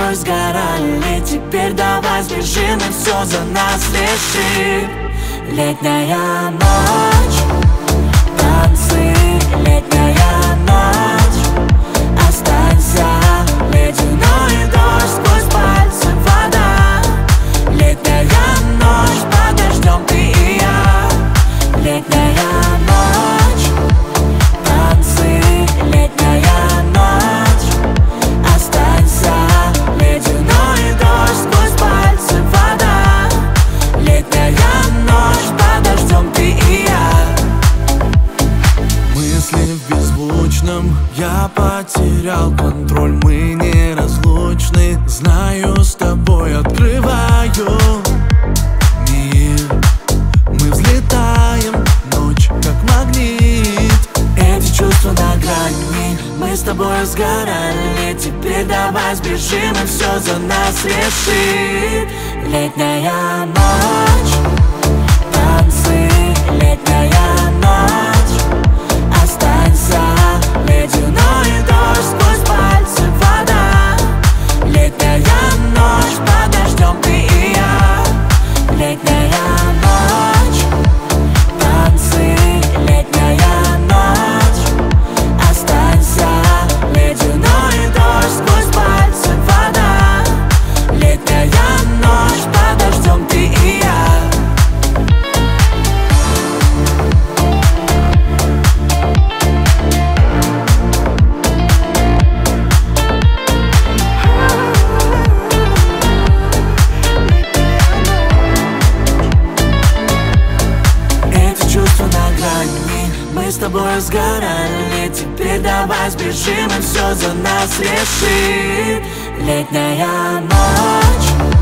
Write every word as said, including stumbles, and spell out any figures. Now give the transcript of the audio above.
тобой сгорали, теперь давай сбежим и все за нас решит. Летняя ночь, танцы, летняя ночь. Останься, ледяной дождь, сквозь пальцы вода. Летняя ночь, под дождем ты и я. Летняя ночь, танцы, летняя ночь. Останься, ледяной дождь, сквозь пальцы вода. Летняя ночь, под дождем ты и я. Мысли в беззвучном, я потерял контроль. Мы неразлучны, знаю, с тобой открываю мир. Мы взлетаем, ночь как магнит. Эти чувства на грани, мы с тобой сгорали, теперь давай сбежим и все за нас решит. Летняя ночь, танцы, летняя ночь. Останься, ледяной дождь, сквозь пальцы вода. Летняя ночь, под дождем ты и я. Летняя ночь, танцы, летняя ночь. Останься, ледяной дождь, сквозь пальцы вода. Летняя ночь, под дождем ты и я. Мы с тобой сгорали, теперь давай сбежим и все за нас решит. Летняя ночь.